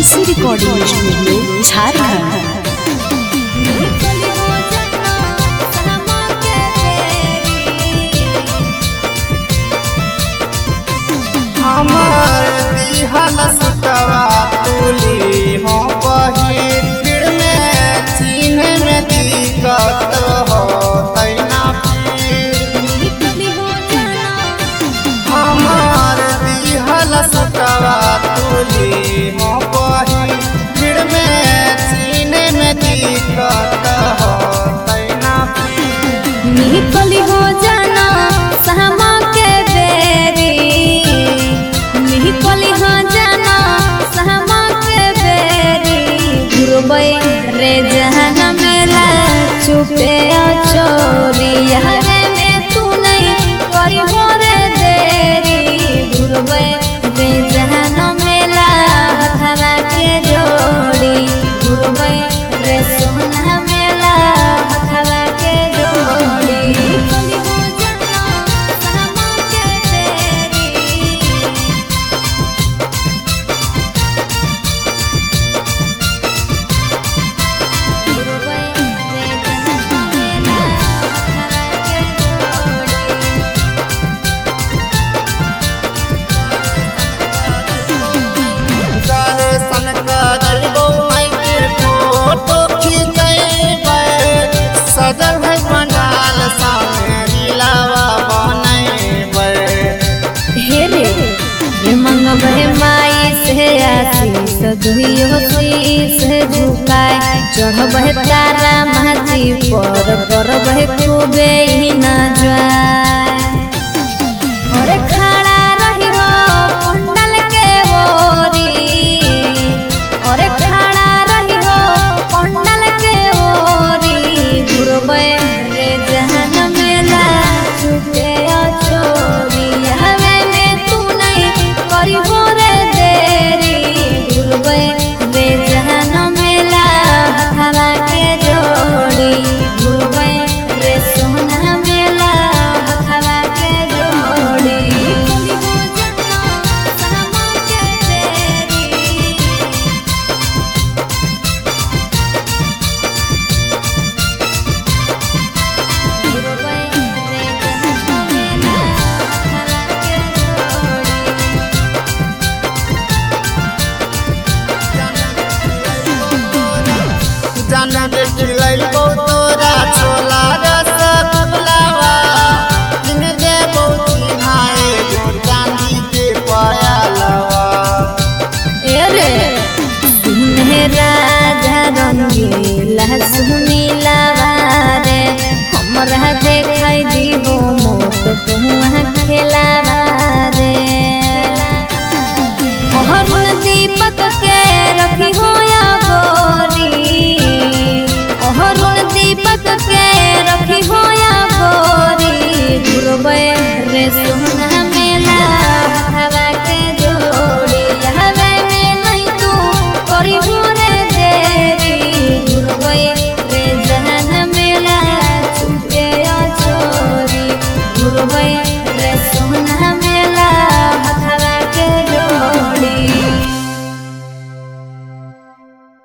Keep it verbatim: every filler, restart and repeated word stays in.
खुशी recording studio Jharkhand. हमार दिहल सुतवा तुली हो बही फिर में छीन में दिक्कत हो तैना हमार दिहल सुतवा तुली हो बही फिर में छीन में दिक्कत हो तैना निकली हो जाना सहमा के बेरी निकली हो जाना सहमा के बेरी गुरबै रे जहान मेला चुपे चोरी हरे में तू नहीं करी हो रे देरी गुरबै रे जहान मेला हथवा के जोड़ी गुरबै रे सोना मेला हथवा के जोड़ी निकली हो जाना सहमा के बेरी सजल है पंडाल सामने दिलावा बनैबे हे रे हे मंगबे माई से आशीष दुहियो शीश झुकाए चढ़बे तारा माची पर करबे खूबे ही न जाए अरे खड़ा रही हो पंडाल के ओरी अरे खड़ा रही हो पंडाल के ओरी गुरबै रे जहान मेला चुपे चोरी हवे में तू नहीं करी हो रे देरी गुरबै रे जहान मेला हथवा के जोड़ी गुरबै रे सोना मेला हथवा के जोड़ी निकली हो जाना सहमा के बेरी गुरबै रे जहान मेला हथवा के जान देखी लैबो तोरा छोला रसगुल्लावा दिन दे बहुती हाय जोर चांदी के पायलवा ए रे सुने राजा रंगीला सुने